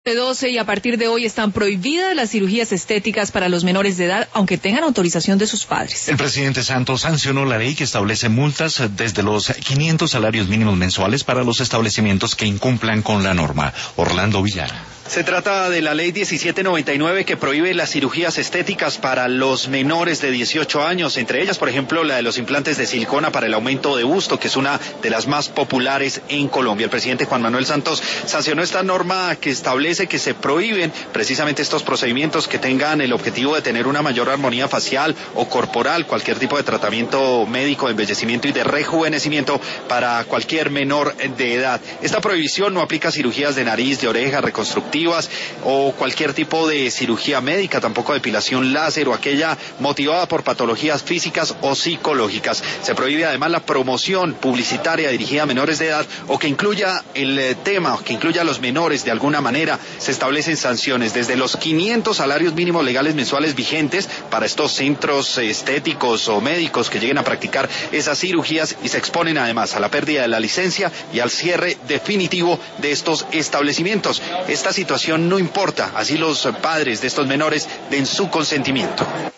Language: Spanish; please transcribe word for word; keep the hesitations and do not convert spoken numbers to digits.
doce y a partir de hoy están prohibidas las cirugías estéticas para los menores de edad, aunque tengan autorización de sus padres. El presidente Santos sancionó la ley que establece multas desde los quinientos salarios mínimos mensuales para los establecimientos que incumplan con la norma. Orlando Villar. Se trata de la ley diecisiete noventa y nueve que prohíbe las cirugías estéticas para los menores de dieciocho años, entre ellas, por ejemplo, la de los implantes de silicona para el aumento de busto, que es una de las más populares en Colombia. El presidente Juan Manuel Santos sancionó esta norma que establece que se prohíben precisamente estos procedimientos que tengan el objetivo de tener una mayor armonía facial o corporal, cualquier tipo de tratamiento médico de embellecimiento y de rejuvenecimiento para cualquier menor de edad. Esta prohibición no aplica a cirugías de nariz, de oreja, reconstructivas o cualquier tipo de cirugía médica, tampoco depilación láser o aquella motivada por patologías físicas o psicológicas. Se prohíbe además la promoción publicitaria dirigida a menores de edad o que incluya el tema, que incluya a los menores de alguna manera. Se establecen sanciones desde los quinientos salarios mínimos legales mensuales vigentes para estos centros estéticos o médicos que lleguen a practicar esas cirugías y se exponen además a la pérdida de la licencia y al cierre definitivo de estos establecimientos. Esta situación no importa, así los padres de estos menores den su consentimiento.